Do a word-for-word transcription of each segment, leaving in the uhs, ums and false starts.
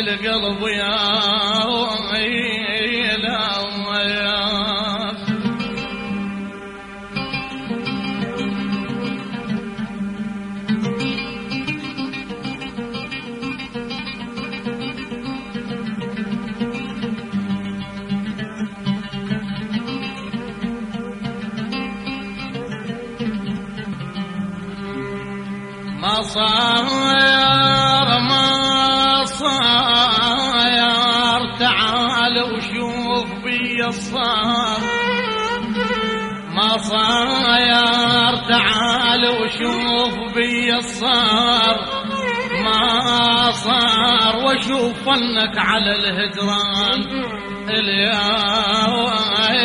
القلب يا ويلا ويا ما صاير ما صاير تعال وشوف بي الصار ما صاير تعال وشوف بي الصار ما صار وشوف فنك على الهجران اليوم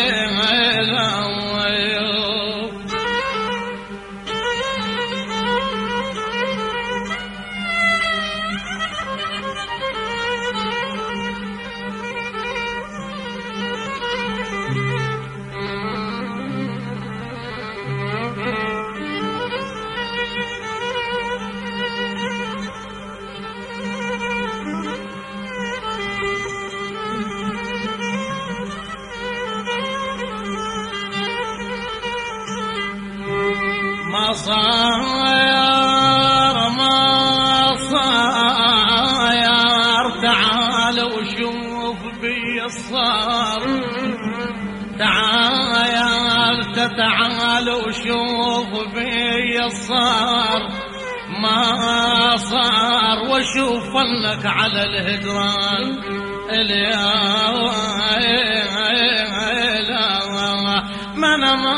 ما صاير ما صاير تعال وشوف بي الصار تعال تعال وشوف بي الصار ما صار وشوف فنك على الهجران اليوم من ما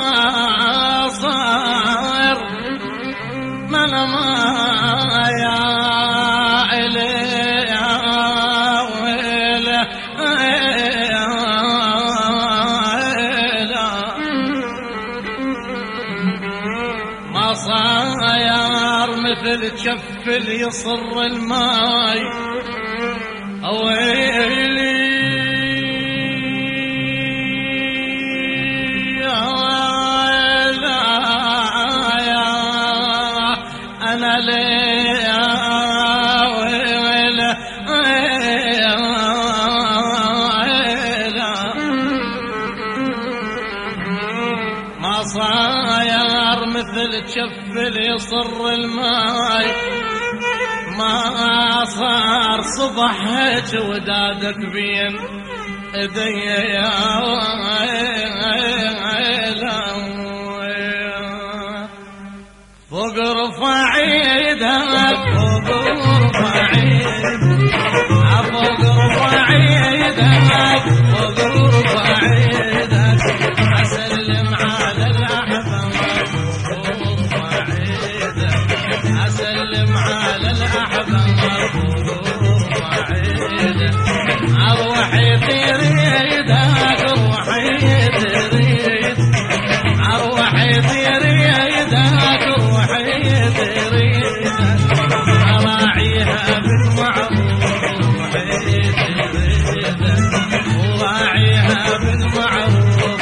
صار من ما يا إلي يا ويلي ما صاير مثل جف يصر الماي ويلي أنا ليا ويلا ما صاير مثل جف يصر الماي ما صار صبح هيك ودادك بين ايدي يا ويلا فوق رفع ايدك فوق رفع ايدك فوق رفع ايدك فوق رفع ايدك اسلم على الاحباب فوق رفع ايدك اسلم على الاحباب فوق رفع ايدك اروحي تريدك روحي تريد اروحي تريدك راعيها بالمعروف وراعيها بالمعروف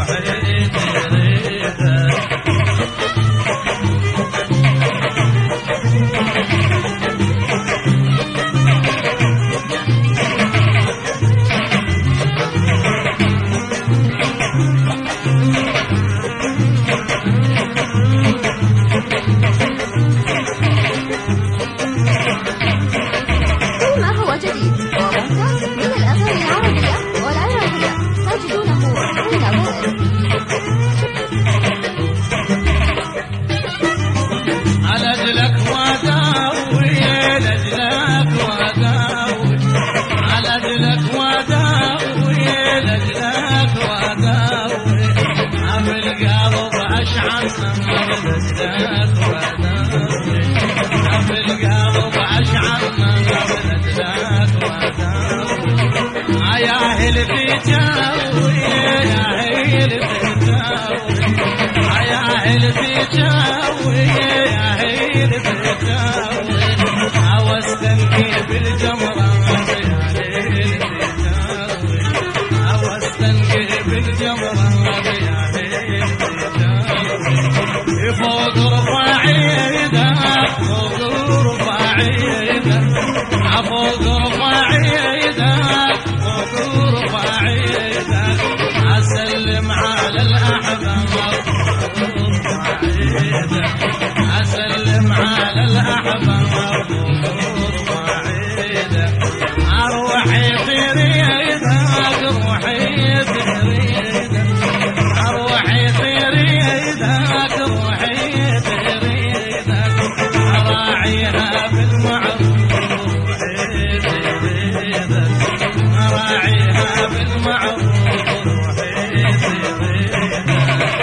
فوق رفاعينا فوق رفاعينا فوق رفاعينا روحي تريدك روحي تريدك روحي تريدك روحي تريدك راعيها بالمعروف روحي تريدك راعيها بالمعروف روحي تريدك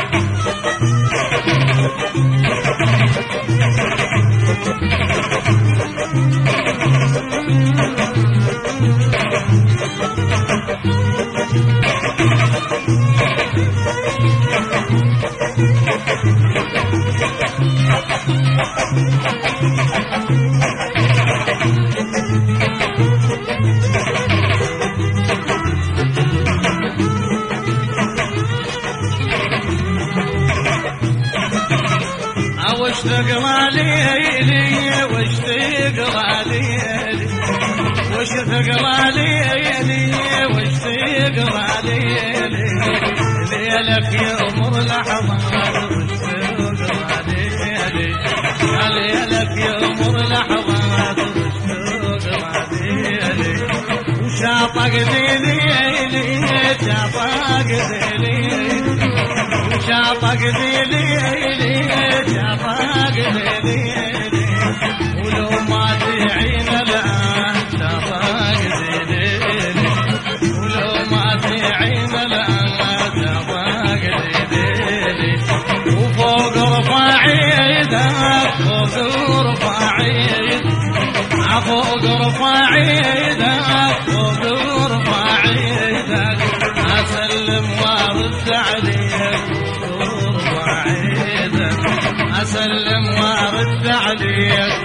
واشتاق ليلي واشتاق ليلي واشتاق ليلي واشتاق ليلي ليلك يمر لحظات واشتاق ليلي ليلك يمر لحظات واشتاق ليلي وشاطق دليلي شاطق دليلي وشاطق دليلي شاطق دليلي ولو ما تعين الآن شاطق دليلي ولو ما تعين الآن شاطق دليلي وفوق رفاعيدك فوق رفاعيدك فوق رفاعيدك فوق رفاعيدك أسلم وارد عليك فوق رفاعيدك أسلم وارد عليك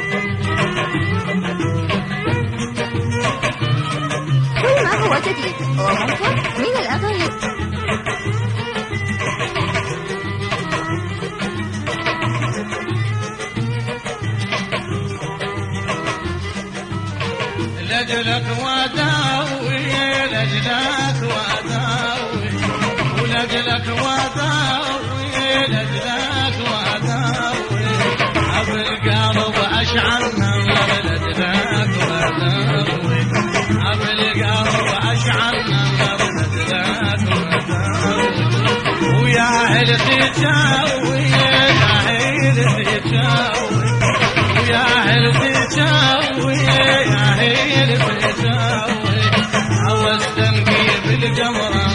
كل ما هو جديد وممتع من الأغاني. لجلك وداوي لجلك وداوي ولجلك وداوي لجلك وداوي أبو القلب أشعل نمر لجلك وداوي أبو القلب أشعل نمر لجلك وداوي ويا أهل تجاوي يا أهل تجاوي ويا أهل تجاوي يا أهل تجاوي عوزت نجيب الجمرة